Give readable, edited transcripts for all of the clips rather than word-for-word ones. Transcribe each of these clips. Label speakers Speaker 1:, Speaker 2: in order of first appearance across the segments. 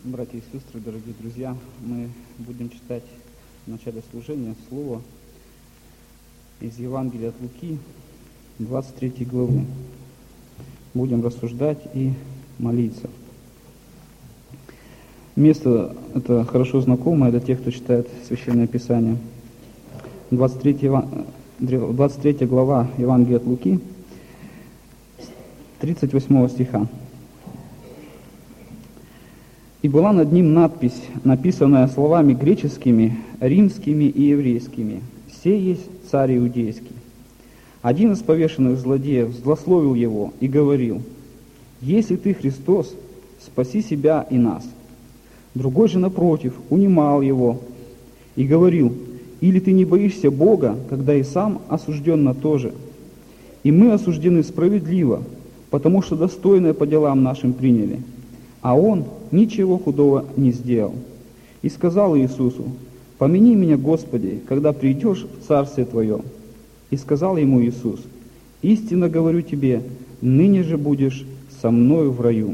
Speaker 1: Братья и сестры, дорогие друзья, мы будем читать в начале служения слово из Евангелия от Луки, 23 главы. Будем рассуждать и молиться. Место это хорошо знакомое для тех, кто читает Священное Писание. 23 глава Евангелия от Луки, 38 стиха. «И была над ним надпись, написанная словами греческими, римскими и еврейскими: «Се есть царь иудейский». Один из повешенных злодеев злословил его и говорил: «Если ты Христос, спаси себя и нас». Другой же, напротив, унимал его и говорил: «Или ты не боишься Бога, когда и сам осужден на то же? И мы осуждены справедливо, потому что достойное по делам нашим приняли, а он ничего худого не сделал». И сказал Иисусу: «Помяни меня, Господи, когда придешь в Царствие Твое». И сказал ему Иисус: «Истинно говорю тебе, ныне же будешь со мною в раю».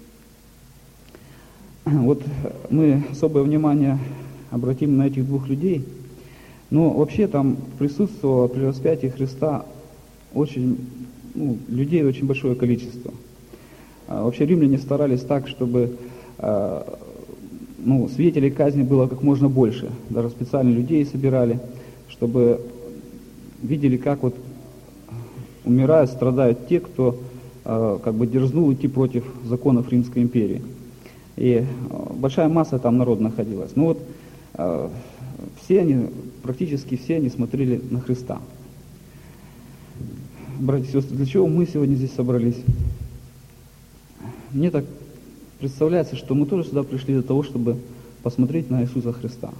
Speaker 1: Вот мы особое внимание обратим на этих двух людей, но вообще там присутствовало при распятии Христа людей очень большое количество. Вообще римляне старались так, чтобы свидетелей казни было как можно больше. Даже специально людей собирали, чтобы видели, как вот умирают, страдают те, кто дерзнул идти против законов Римской империи. И большая масса там народа находилась. Практически все они смотрели на Христа. Братья и сестры, для чего мы сегодня здесь собрались? Мне так представляется, что мы тоже сюда пришли для того, чтобы посмотреть на Иисуса Христа.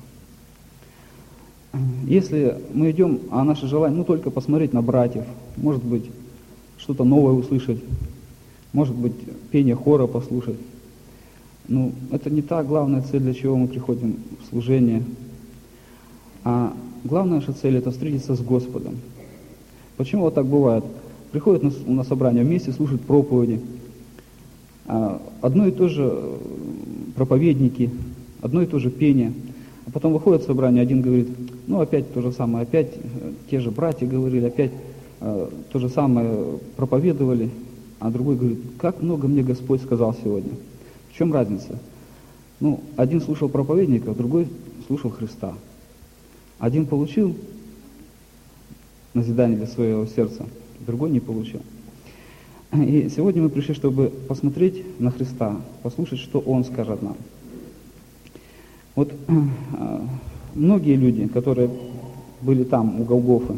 Speaker 1: Если мы идем, а наше желание, только посмотреть на братьев, может быть, что-то новое услышать, может быть, пение хора послушать, это не та главная цель, для чего мы приходим в служение. А главная наша цель — это встретиться с Господом. Почему вот так бывает? Приходят на собрание вместе, слушают проповеди, одно и то же проповедники, одно и то же пение, а потом выходит собрание, один говорит: опять то же самое, опять те же братья говорили, опять то же самое проповедовали, а другой говорит: как много мне Господь сказал сегодня. В чем разница? Один слушал проповедника, другой слушал Христа. Один получил назидание для своего сердца, другой не получил. И сегодня мы пришли, чтобы посмотреть на Христа, послушать, что Он скажет нам. Вот многие люди, которые были там, у Голгофы,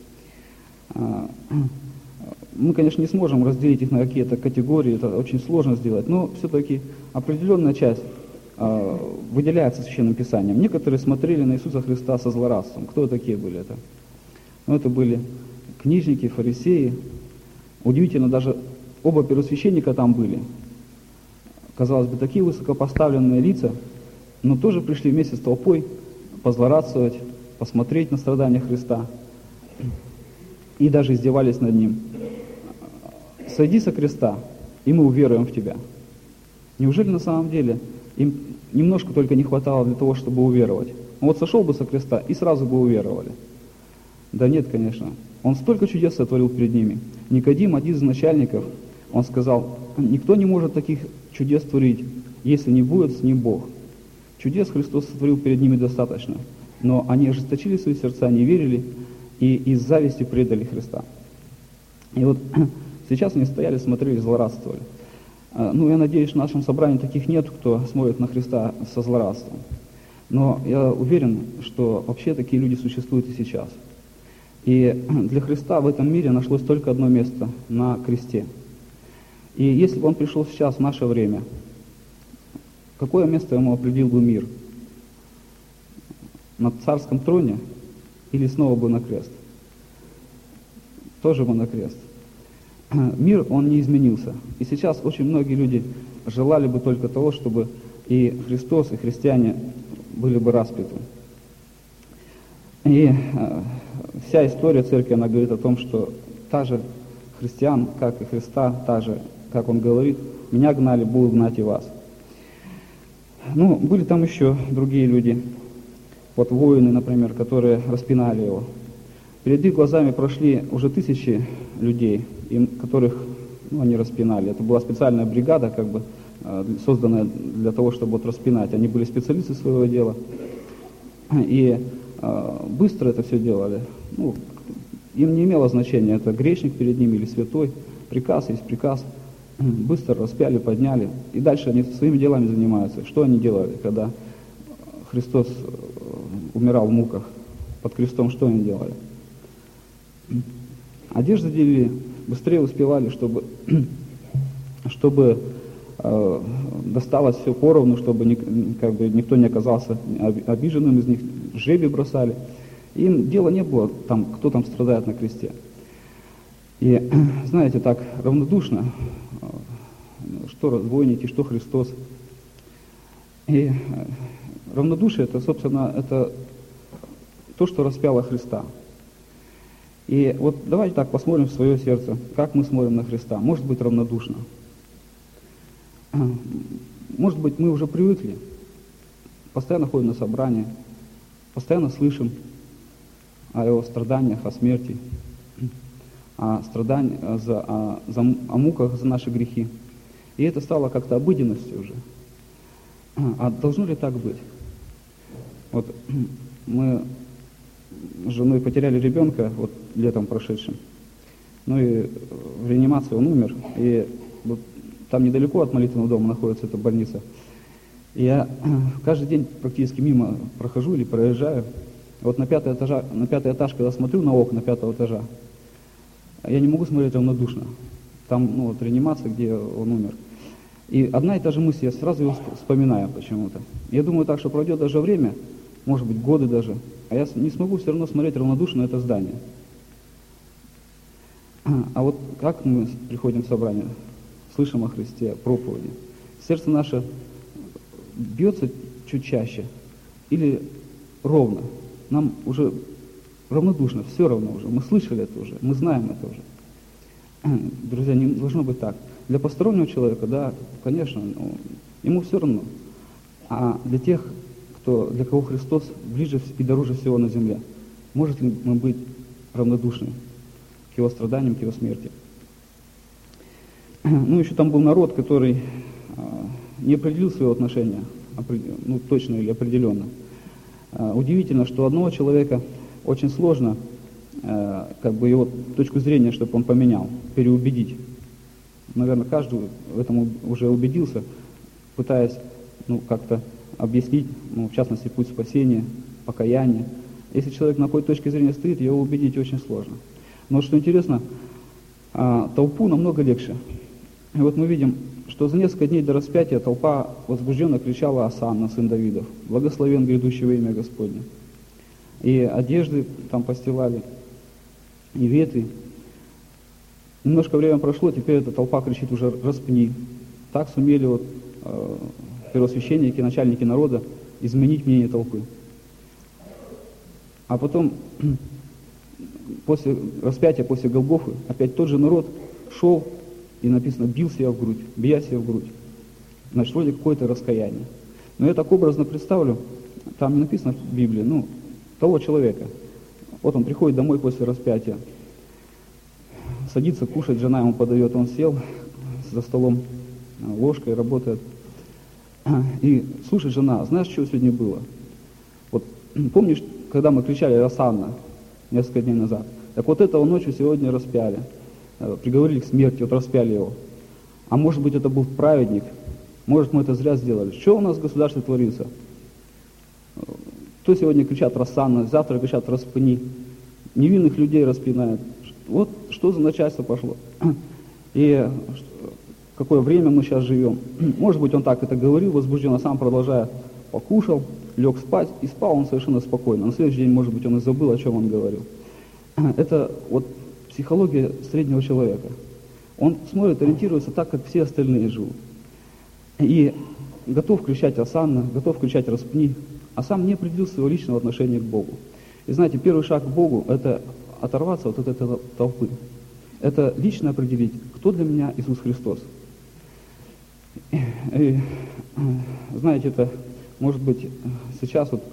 Speaker 1: мы, конечно, не сможем разделить их на какие-то категории, это очень сложно сделать, но все-таки определенная часть выделяется Священным Писанием. Некоторые смотрели на Иисуса Христа со злорадством. Кто такие были это? Это были книжники, фарисеи. Удивительно, даже оба первосвященника там были. Казалось бы, такие высокопоставленные лица, но тоже пришли вместе с толпой позлорадствовать, посмотреть на страдания Христа. И даже издевались над Ним. «Сойди со креста, и мы уверуем в Тебя». Неужели на самом деле им немножко только не хватало для того, чтобы уверовать? Сошел бы со креста, и сразу бы уверовали. Да нет, конечно. Он столько чудес сотворил перед ними. Никодим, один из начальников, он сказал: никто не может таких чудес творить, если не будет с ним Бог. Чудес Христос сотворил перед ними достаточно, но они ожесточили свои сердца, не верили и из зависти предали Христа. И вот сейчас они стояли, смотрели, злорадствовали. Я надеюсь, в нашем собрании таких нет, кто смотрит на Христа со злорадством. Но я уверен, что вообще такие люди существуют и сейчас. И для Христа в этом мире нашлось только одно место — на кресте. И если бы Он пришел сейчас, в наше время, какое место Ему определил бы мир? На царском троне или снова бы на крест? Тоже бы на крест. Мир, он не изменился. И сейчас очень многие люди желали бы только того, чтобы и Христос, и христиане были бы распяты. И вся история церкви, она говорит о том, что та же христиан, как и Христа, та же, как Он говорит: «Меня гнали, будут гнать и вас». Ну, были там еще другие люди, вот воины, например, которые распинали его. Перед их глазами прошли уже тысячи людей, которых они распинали. Это была специальная бригада, как бы, созданная для того, чтобы вот распинать. Они были специалисты своего дела. И быстро это все делали. Ну, им не имело значения, это грешник перед ними или святой. Приказ есть приказ. Быстро распяли, подняли. И дальше они своими делами занимаются. Что они делали, когда Христос умирал в муках под крестом? Что они делали? Одежды делили, быстрее успевали, чтобы досталось все поровну, чтобы никто не оказался обиженным из них, жребий бросали. Им дела не было, кто там страдает на кресте. И, знаете, так равнодушно, что разбойники, что Христос. И равнодушие, это, собственно, это то, что распяло Христа. И вот давайте так посмотрим в свое сердце, как мы смотрим на Христа. Может быть, равнодушно. Может быть, мы уже привыкли, постоянно ходим на собрания, постоянно слышим о его страданиях, о смерти, о муках за наши грехи. И это стало как-то обыденностью уже. А должно ли так быть? Вот мы с женой потеряли ребенка вот летом прошедшим. Ну и в реанимации он умер. И вот там недалеко от молитвенного дома находится эта больница. И я каждый день практически мимо прохожу или проезжаю. Вот на пятый этаж, когда смотрю на окна 5-го этажа, я не могу смотреть равнодушно. Там реанимация, где он умер. И одна и та же мысль, я сразу его вспоминаю почему-то. Я думаю так, что пройдет даже время, может быть, годы даже, а я не смогу все равно смотреть равнодушно на это здание. А вот как мы приходим в собрание, слышим о Христе, проповеди, сердце наше бьется чуть чаще или ровно? Нам уже равнодушно, все равно уже, мы слышали это уже, мы знаем это уже. Друзья, не должно быть так. Для постороннего человека, да, конечно, ему все равно. А для тех, для кого Христос ближе и дороже всего на земле, может ли мы быть равнодушны к его страданиям, к его смерти? Ну, еще там был народ, который не определил свое отношение, точно или определенно. Удивительно, что одного человека очень сложно его точку зрения, чтобы он поменял, переубедить. Наверное, каждый в этом уже убедился, пытаясь как-то объяснить, в частности, путь спасения, покаяния. Если человек на какой точке зрения стоит, его убедить очень сложно. Но что интересно, толпу намного легче. И вот мы видим, что за несколько дней до распятия толпа возбужденно кричала: «Осанна, сын Давидов, благословен грядущий во имя Господне». И одежды там постилали, и ветви. Немножко время прошло, теперь эта толпа кричит уже: «Распни». Так сумели первосвященники, начальники народа изменить мнение толпы. А потом, после распятия, после Голгофы, опять тот же народ шел и, написано, бил себя в грудь, бия себя в грудь. Значит, вроде какое-то раскаяние. Но я так образно представлю, там не написано в Библии, того человека. Вот он приходит домой после распятия, садится кушать, жена ему подает, он сел за столом, ложкой работает. И слушай, жена, знаешь, что сегодня было? Вот помнишь, когда мы кричали «Осанна» несколько дней назад? Так вот этого ночью сегодня распяли, приговорили к смерти, распяли его. А может быть, это был праведник, может, мы это зря сделали. Что у нас в государстве творится? То сегодня кричат «Осанна», завтра кричат «Распни». Невинных людей распинают. Вот что за начальство пошло. И какое время мы сейчас живем. Может быть, он так это говорил, возбужденно, сам продолжая, покушал, лег спать, и спал он совершенно спокойно. На следующий день, может быть, он и забыл, о чем он говорил. Это вот психология среднего человека. Он смотрит, ориентируется так, как все остальные живут. И готов кричать «Осанна», готов кричать «Распни», а сам не определил своего личного отношения к Богу. И знаете, первый шаг к Богу – это оторваться от этой толпы. Это лично определить, кто для меня Иисус Христос. И, знаете, это, может быть, сейчас вот,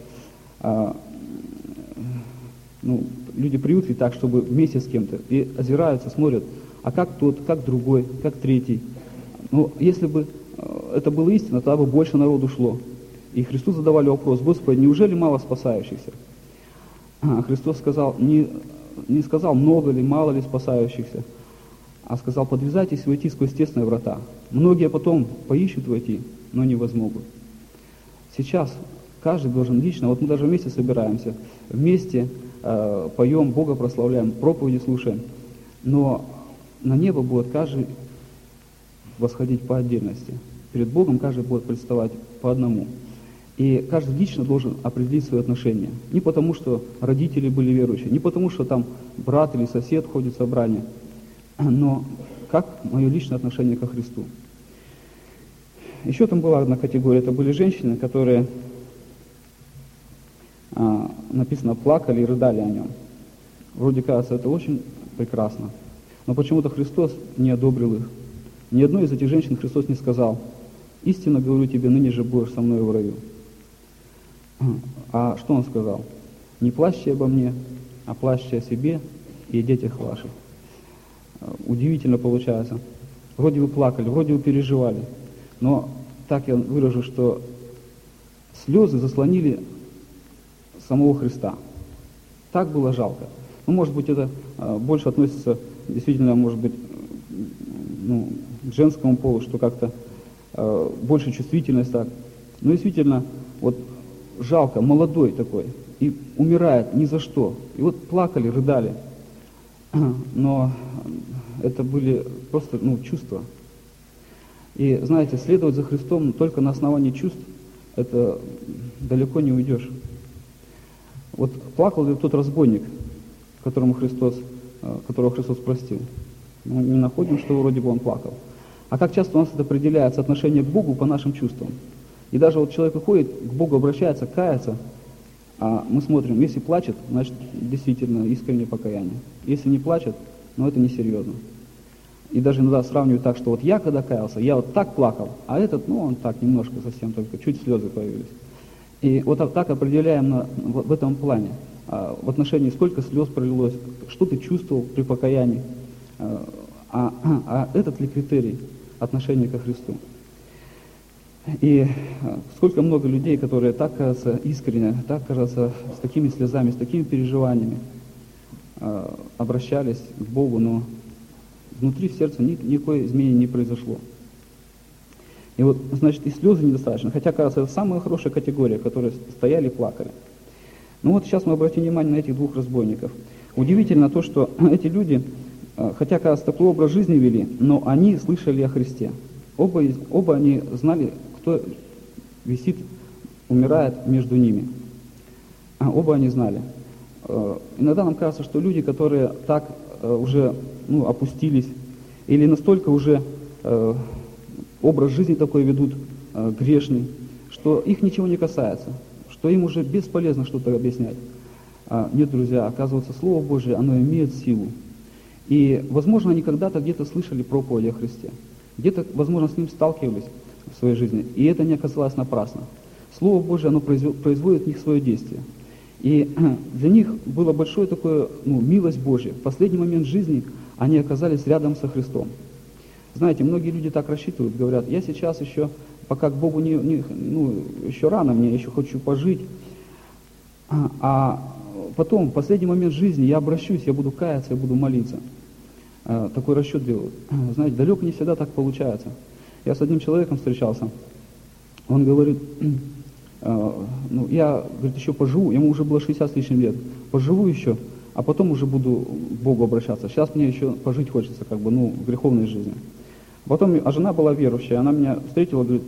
Speaker 1: люди привыкли так, чтобы вместе с кем-то, и озираются, смотрят, а как тот, как другой, как третий. Но если бы это было истина, тогда бы больше народу шло. И Христу задавали вопрос: Господи, неужели мало спасающихся? Христос сказал, не сказал, много ли, мало ли спасающихся, а сказал: подвязайтесь войти сквозь тесные врата. Многие потом поищут войти, но не возмогут. Сейчас каждый должен лично, вот мы даже вместе собираемся, вместе поем, Бога прославляем, проповеди слушаем, но на небо будет каждый восходить по отдельности. Перед Богом каждый будет представать по одному. И каждый лично должен определить свои отношения. Не потому, что родители были верующие, не потому, что там брат или сосед ходит в собрание, но как мое личное отношение ко Христу. Еще там была одна категория, это были женщины, которые, написано, плакали и рыдали о нем. Вроде кажется, это очень прекрасно, но почему-то Христос не одобрил их. Ни одной из этих женщин Христос не сказал: истинно говорю тебе, ныне же будешь со мной в раю. А что Он сказал? Не плачьте обо мне, а плачьте о себе и о детях ваших. Удивительно получается. Вроде вы плакали, вроде вы переживали, но так я выражу, что слезы заслонили самого Христа. Так было жалко. Ну, может быть, это больше относится, действительно, может быть, к женскому полу, что как-то больше чувствительность так. Но действительно, вот жалко, молодой такой, и умирает ни за что. И вот плакали, рыдали. Но это были просто чувства. И знаете, следовать за Христом только на основании чувств, это далеко не уйдешь. Вот плакал ли тот разбойник, которого Христос простил? Мы не находим, что вроде бы он плакал. А как часто у нас это определяется отношение к Богу по нашим чувствам? И даже вот человек выходит, к Богу обращается, кается, а мы смотрим, если плачет, значит действительно искреннее покаяние. Если не плачет, это несерьезно. И даже иногда сравнивают так, что вот я когда каялся, я вот так плакал, а этот, он так немножко совсем, только чуть слезы появились. И вот так определяем в этом плане, в отношении сколько слез пролилось, что ты чувствовал при покаянии, а этот ли критерий отношения ко Христу. И сколько много людей, которые так, кажется, искренне, так, кажется, с такими слезами, с такими переживаниями обращались к Богу, но внутри в сердце никакой изменения не произошло. И вот, значит, и слезы недостаточно, хотя, кажется, это самая хорошая категория, которые стояли и плакали. Ну вот сейчас мы обратим внимание на этих двух разбойников. Удивительно то, что эти люди, хотя, кажется, такой образ жизни вели, но они слышали о Христе. Оба они знали, кто висит, умирает между ними. Оба они знали. Иногда нам кажется, что люди, которые так уже опустились, или настолько уже образ жизни такой ведут грешный, что их ничего не касается, что им уже бесполезно что-то объяснять. Нет, друзья, оказывается, Слово Божие, оно имеет силу. И, возможно, они когда-то где-то слышали проповедь о Христе, где-то, возможно, с ним сталкивались в своей жизни, и это не оказалось напрасно. Слово Божие, оно производит в них свое действие. И для них было большое такое, милость Божья. В последний момент жизни они оказались рядом со Христом. Знаете, многие люди так рассчитывают, говорят: я сейчас еще, пока к Богу еще рано, мне еще хочу пожить, а потом, в последний момент жизни я обращусь, я буду каяться, я буду молиться. Такой расчет делают. Знаете, далеко не всегда так получается. Я с одним человеком встречался, он говорит: я, говорит, еще поживу, ему уже было 60 с лишним лет, поживу еще, а потом уже буду к Богу обращаться. Сейчас мне еще пожить хочется, в греховной жизни. Потом, жена была верующая, она меня встретила, говорит: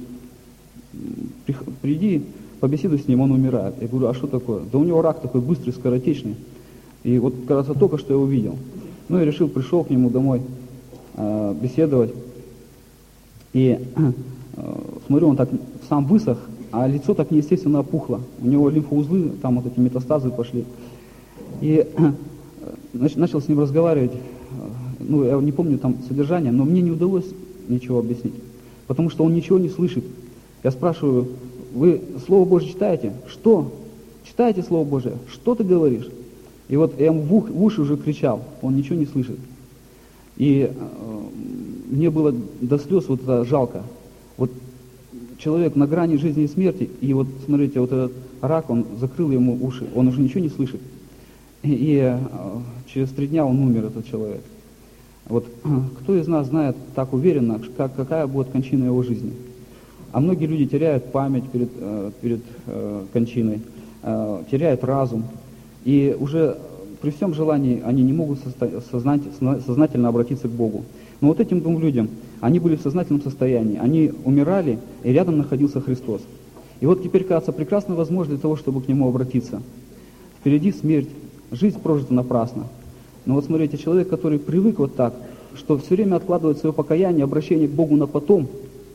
Speaker 1: приди, побеседуй с ним, он умирает. Я говорю: а что такое? Да у него рак такой быстрый, скоротечный. И вот, кажется, только что я увидел. Я решил, пришел к нему домой беседовать. И смотрю, он так сам высох, а лицо так неестественно опухло. У него лимфоузлы, там вот эти метастазы пошли. И начал с ним разговаривать. Я не помню там содержание, но мне не удалось ничего объяснить. потому что он ничего не слышит. Я спрашиваю, вы Слово Божье читаете? Что? Читаете Слово Божье? Что ты говоришь? И вот я ему в уши уже кричал, он ничего не слышит. И мне было до слез вот это жалко. Вот человек на грани жизни и смерти, и вот смотрите, вот этот рак, он закрыл ему уши, он уже ничего не слышит. И через 3 дня он умер, этот человек. Вот кто из нас знает так уверенно, какая будет кончина его жизни? А многие люди теряют память перед кончиной, теряют разум. И уже при всем желании они не могут сознательно обратиться к Богу. Но вот этим 2 людям, они были в сознательном состоянии, они умирали, и рядом находился Христос. И вот теперь, кажется, прекрасная возможность для того, чтобы к Нему обратиться. Впереди смерть, жизнь прожита напрасно. Но вот смотрите, человек, который привык вот так, что все время откладывает свое покаяние, обращение к Богу на потом,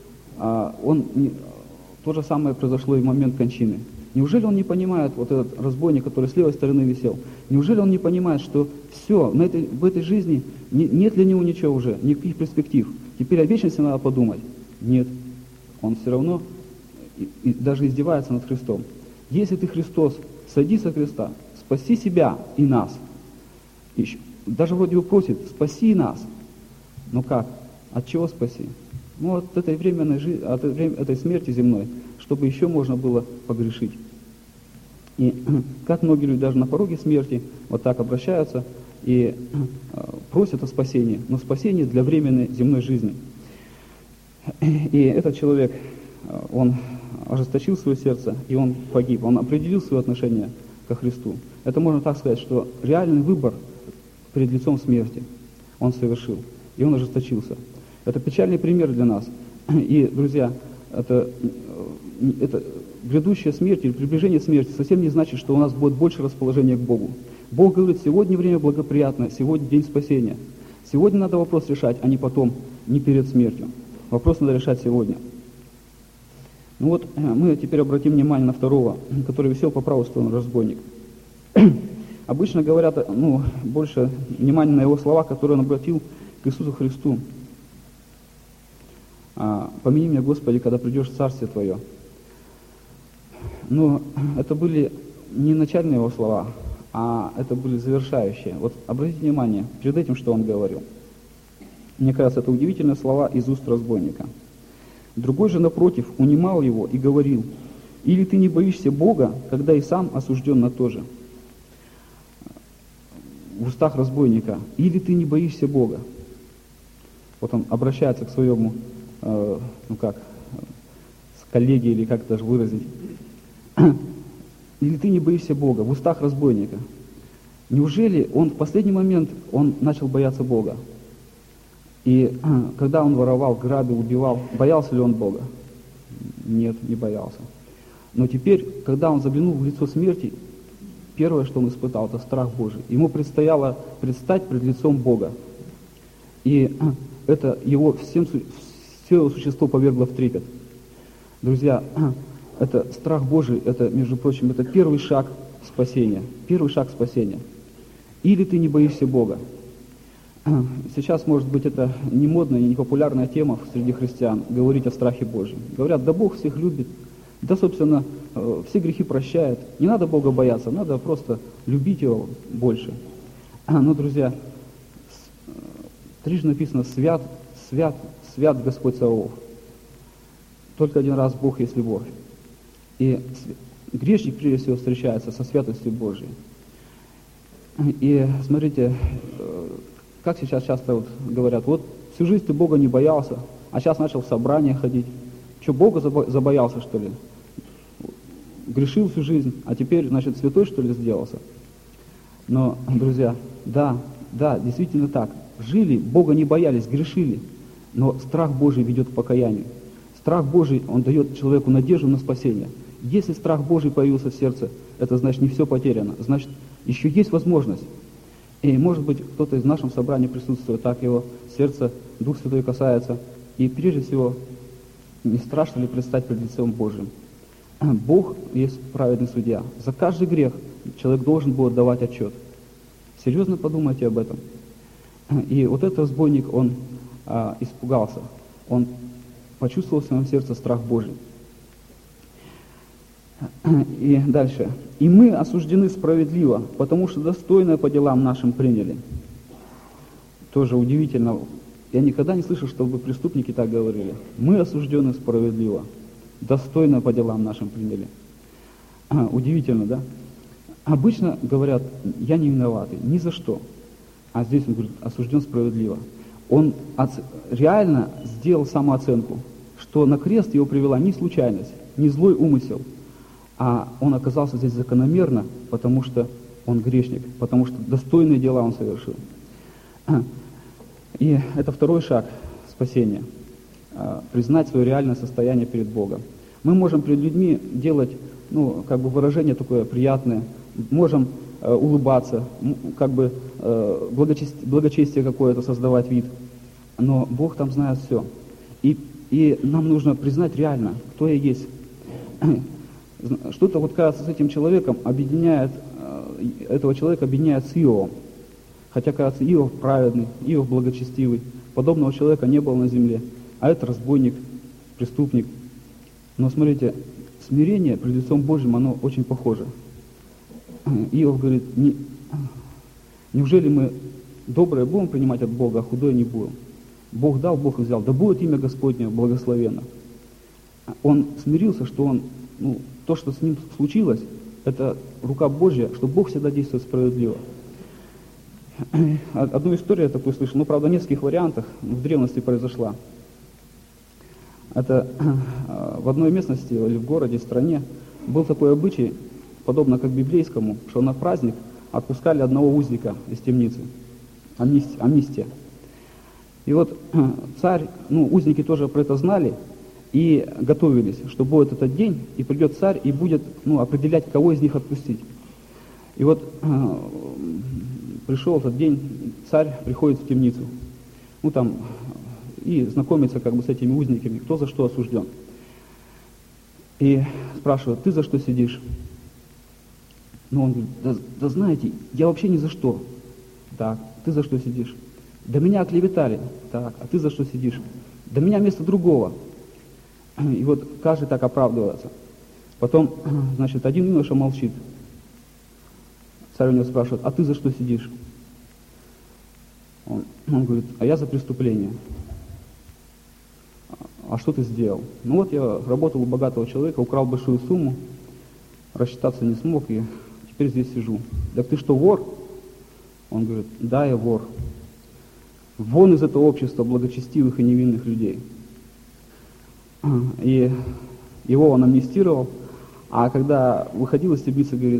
Speaker 1: то же самое произошло и в момент кончины. Неужели он не понимает, вот этот разбойник, который с левой стороны висел, неужели он не понимает, что все, в этой жизни нет для него ничего уже, никаких перспектив. Теперь о вечности надо подумать. Нет, он все равно и даже издевается над Христом. Если ты Христос, сойди со креста, спаси себя и нас. Даже вроде бы просит, спаси нас. Но как? От чего спаси? Ну, от этой временной жизни, от этой смерти земной, чтобы еще можно было погрешить. И как многие люди даже на пороге смерти вот так обращаются и просят о спасении, но спасение для временной земной жизни. И этот человек, он ожесточил свое сердце, и он погиб. Он определил свое отношение ко Христу. Это можно так сказать, что реальный выбор перед лицом смерти он совершил, и он ожесточился. Это печальный пример для нас. И, друзья, это грядущая смерть или приближение смерти совсем не значит, что у нас будет больше расположения к Богу. Бог говорит, сегодня время благоприятное, сегодня день спасения. Сегодня надо вопрос решать, а не потом, не перед смертью. Вопрос надо решать сегодня. Ну вот, мы теперь обратим внимание на второго, который висел по правую сторону, разбойник. Обычно говорят, больше внимания на его слова, которые он обратил к Иисусу Христу. «Помяни меня, Господи, когда придешь в Царствие Твое». Но это были не начальные его слова, а это были завершающие. Вот обратите внимание, перед этим, что он говорил. Мне кажется, это удивительные слова из уст разбойника. Другой же, напротив, унимал его и говорил: «Или ты не боишься Бога, когда и сам осужден на то же?» В устах разбойника: «Или ты не боишься Бога?» Вот он обращается к своему, с коллеге, или как даже выразить. «Или ты не боишься Бога?» В устах разбойника. Неужели он в последний момент он начал бояться Бога? И когда он воровал, грабил, убивал, боялся ли он Бога? Нет, не боялся. Но теперь, когда он заглянул в лицо смерти, первое, что он испытал, это страх Божий. Ему предстояло предстать пред лицом Бога. И это его все его существо повергло в трепет. Друзья, это страх Божий, это, между прочим, это первый шаг спасения. Первый шаг спасения. Или ты не боишься Бога? Сейчас, может быть, это не модная, не популярная тема среди христиан, говорить о страхе Божьем. Говорят, да Бог всех любит, да, собственно, все грехи прощает. Не надо Бога бояться, надо просто любить Его больше. Но, друзья, трижды написано: «Свят, свят, свят Господь Саваоф». Только один раз Бог есть любовь. И грешник, прежде всего, встречается со святостью Божией. И смотрите, как сейчас часто вот говорят: вот всю жизнь ты Бога не боялся, а сейчас начал в собрание ходить. Что, Бога забоялся, что ли? Грешил всю жизнь, а теперь, значит, святой, что ли, сделался? Но, друзья, да, действительно так. Жили, Бога не боялись, грешили, но страх Божий ведет к покаянию. Страх Божий, он дает человеку надежду на спасение. Если страх Божий появился в сердце, это значит, не все потеряно, значит, еще есть возможность. И, может быть, кто-то из нашего собрания присутствует, так его сердце, Дух Святой касается. И, прежде всего, не страшно ли предстать пред лицом Божьим? Бог есть праведный судья. За каждый грех человек должен был отдавать отчет. Серьезно подумайте об этом. И вот этот разбойник, он испугался. Он почувствовал в своем сердце страх Божий. И дальше. «И мы осуждены справедливо, потому что достойно по делам нашим приняли». Тоже удивительно. Я никогда не слышал, чтобы преступники так говорили. «Мы осуждены справедливо, достойно по делам нашим приняли». Удивительно, да? Обычно говорят: «Я не виноватый, ни за что». А здесь он говорит: «осужден справедливо». Он реально сделал самооценку, что на крест его привела не случайность, не злой умысел, а он оказался здесь закономерно, потому что он грешник, потому что достойные дела он совершил. И это второй шаг спасения – признать свое реальное состояние перед Богом. Мы можем перед людьми делать, выражение такое приятное, можем улыбаться, благочестие какое-то создавать вид, но Бог там знает все. И нам нужно признать реально, кто я есть. Что-то кажется, с этим человеком этого человека объединяет с Иовом. Хотя, кажется, Иов праведный, Иов благочестивый. Подобного человека не было на земле. А это разбойник, преступник. Но смотрите, смирение пред лицом Божьим, оно очень похоже. Иов говорит: неужели мы доброе будем принимать от Бога, а худое не будем? Бог дал, Бог взял. Да будет имя Господне благословенно. Он смирился, что то, что с ним случилось, это рука Божья, что Бог всегда действует справедливо. Одну историю я такую слышал, правда, в нескольких вариантах, в древности произошла. Это в одной местности или в городе, в стране был такой обычай, подобно как библейскому, что на праздник отпускали одного узника из темницы. Амнистия. И царь, узники тоже про это знали и готовились, что будет этот день, и придет царь и будет определять, кого из них отпустить. И пришел этот день, царь приходит в темницу, и знакомится с этими узниками, кто за что осужден. И спрашивает: ты за что сидишь? Он говорит: да знаете, я вообще ни за что. Так, ты за что сидишь? Да меня оклеветали. Так, а ты за что сидишь? Да меня вместо другого. И каждый так оправдывается. Потом, один юноша молчит. Царь у него спрашивает: а ты за что сидишь? Он говорит: а я за преступление. А что ты сделал? Я работал у богатого человека, украл большую сумму, рассчитаться не смог, и теперь здесь сижу. Так ты что, вор? Он говорит: да, я вор. Вон из этого общества благочестивых и невинных людей. И его он амнистировал, а когда выходил из темницы, говорит: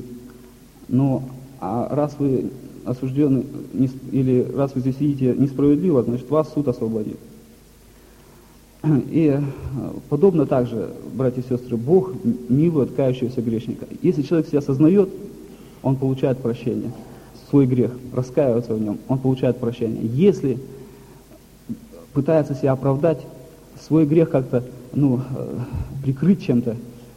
Speaker 1: а раз вы осуждены, или раз вы здесь видите несправедливо, значит, вас суд освободит. И подобно также, братья и сестры, Бог милует кающегося грешника. Если человек себя осознает, он получает прощение. Свой грех, раскаивается в нем, он получает прощение. Если пытается себя оправдать, свой грех как-то прикрыть чем-то,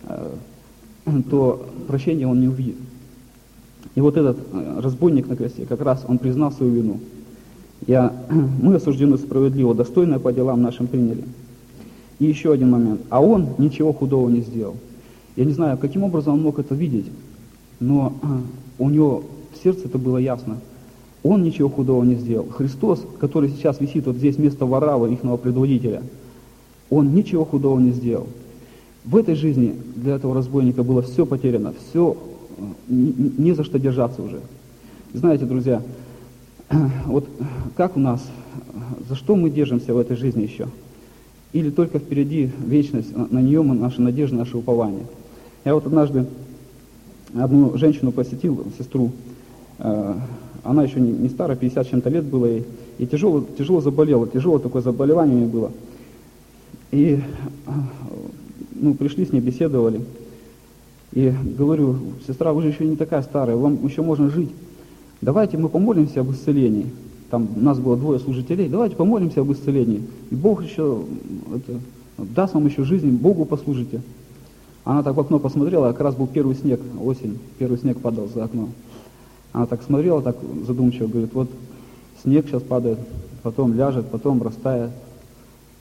Speaker 1: то прощения он не увидит. И этот разбойник на кресте, как раз он признал свою вину. Мы осуждены справедливо, достойно по делам нашим приняли. И еще один момент. А он ничего худого не сделал. Я не знаю, каким образом он мог это видеть, но у него в сердце это было ясно. Он ничего худого не сделал. Христос, который сейчас висит здесь вместо Варавва, ихного предводителя, он ничего худого не сделал. В этой жизни для этого разбойника было все потеряно, все, не за что держаться уже. Знаете, друзья, как у нас, за что мы держимся в этой жизни еще? Или только впереди вечность, на нее наша надежда, наше упование? Я однажды одну женщину посетил, сестру, она еще не старая, 50 с чем-то лет было ей, и тяжело заболела, тяжелое такое заболевание у нее было. И пришли с ней, беседовали. И говорю: сестра, вы же еще не такая старая, вам еще можно жить. Давайте мы помолимся об исцелении. Там у нас было 2 служителей, давайте помолимся об исцелении. И Бог еще даст вам еще жизнь, Богу послужите. Она так в окно посмотрела, как раз был первый снег, осень, первый снег падал за окно. Она так смотрела, так задумчиво, говорит: снег сейчас падает, потом ляжет, потом растает.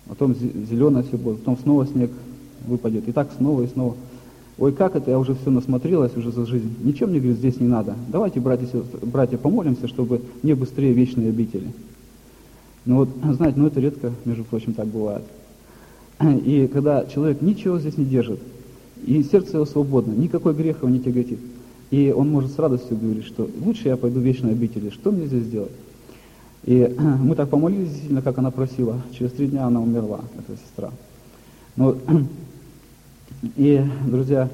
Speaker 1: потом зеленое все будет, потом снова снег выпадет, и так снова и снова. Ой, как это, я уже все насмотрелась уже за жизнь. Ничего мне, говорит, здесь не надо. Давайте, братья, помолимся, чтобы мне быстрее вечные обители. Ну вот, знаете, это редко, между прочим, так бывает. И когда человек ничего здесь не держит, и сердце его свободно, никакой грех его не тяготит, и он может с радостью говорить, что лучше я пойду в вечные обители, что мне здесь делать? И мы так помолились, действительно, как она просила. Через 3 дня она умерла, эта сестра. Ну, и, друзья,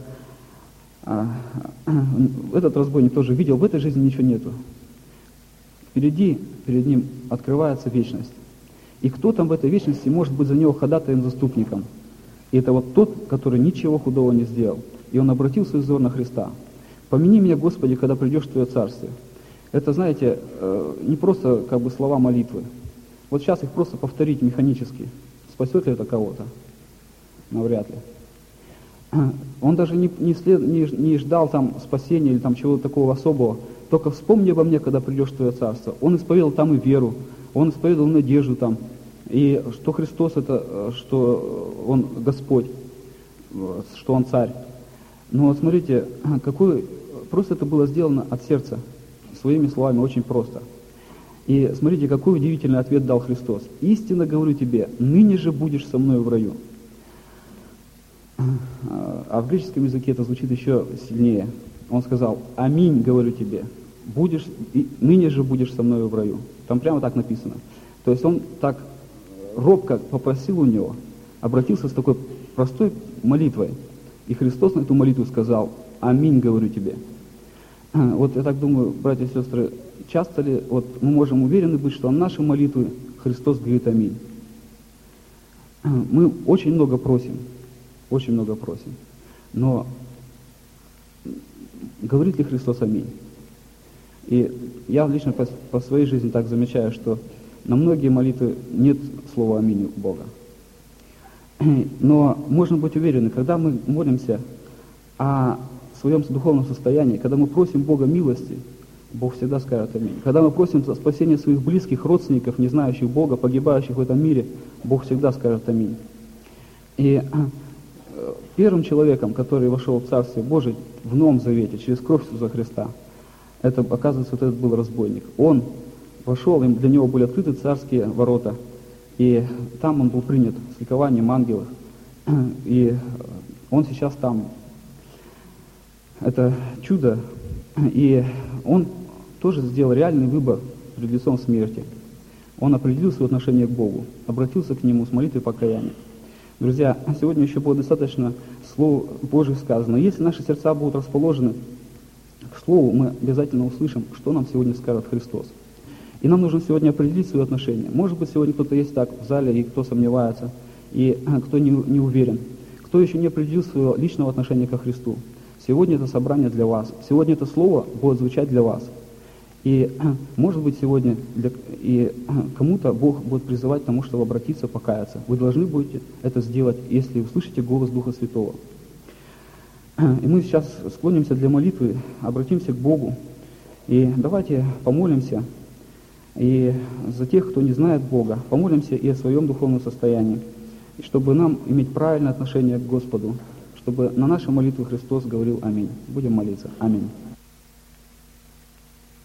Speaker 1: этот разбойник тоже видел, в этой жизни ничего нету. Перед ним открывается вечность. И кто там в этой вечности может быть за него ходатаем, заступником? И это вот тот, который ничего худого не сделал. И он обратил свой взор на Христа. «Помяни меня, Господи, когда придешь в Твое Царствие». Это, знаете, не просто как бы слова молитвы. Вот сейчас их просто повторить механически. Спасет ли это кого-то? Навряд ли. Он даже не ждал там спасения или там чего-то такого особого. Только вспомни обо мне, когда придешь в Твое Царство. Он исповедовал там и веру, он исповедовал надежду там. И что Христос это, что Он Господь, что Он Царь. Но вот смотрите, просто это было сделано от сердца, своими словами, очень просто. И смотрите, какой удивительный ответ дал Христос. «Истинно говорю тебе, ныне же будешь со мной в раю». А в греческом языке это звучит еще сильнее. Он сказал: «Аминь, говорю тебе, ныне же будешь со мной в раю». Там прямо так написано. То есть он так робко попросил у него, обратился с такой простой молитвой. И Христос на эту молитву сказал: «Аминь, говорю тебе». Вот я так думаю, братья и сестры, часто ли вот мы можем уверены быть, что на наши молитвы Христос говорит «Аминь». Мы очень много просим, но говорит ли Христос «Аминь»? И я лично по своей жизни так замечаю, что на многие молитвы нет слова «Аминь» у Бога. Но можно быть уверены, когда мы молимся о своем духовном состоянии, когда мы просим Бога милости, Бог всегда скажет «Аминь». Когда мы просим за спасение своих близких, родственников, не знающих Бога, погибающих в этом мире, Бог всегда скажет «Аминь». И первым человеком, который вошел в Царствие Божие в Новом Завете, через кровь Иисуса Христа, это, оказывается, вот этот был разбойник. Он вошел, и для него были открыты царские ворота, и там он был принят с ликованием ангелов, и он сейчас там. Это чудо, и он тоже сделал реальный выбор перед лицом смерти. Он определил свое отношение к Богу, обратился к Нему с молитвой покаяния. Друзья, сегодня еще было достаточно Слова Божьих сказано. Если наши сердца будут расположены к Слову, мы обязательно услышим, что нам сегодня скажет Христос. И нам нужно сегодня определить свои отношения. Может быть, сегодня кто-то есть так в зале, и кто сомневается, и кто не уверен, кто еще не определил своего личного отношения ко Христу. Сегодня это собрание для вас. Сегодня это слово будет звучать для вас. И, может быть, сегодня кому-то Бог будет призывать к тому, чтобы обратиться, покаяться. Вы должны будете это сделать, если услышите голос Духа Святого. И мы сейчас склонимся для молитвы, обратимся к Богу. И давайте помолимся и за тех, кто не знает Бога. Помолимся и о своем духовном состоянии, и чтобы нам иметь правильное отношение к Господу, чтобы на наши молитвы Христос говорил «Аминь». Будем молиться. Аминь.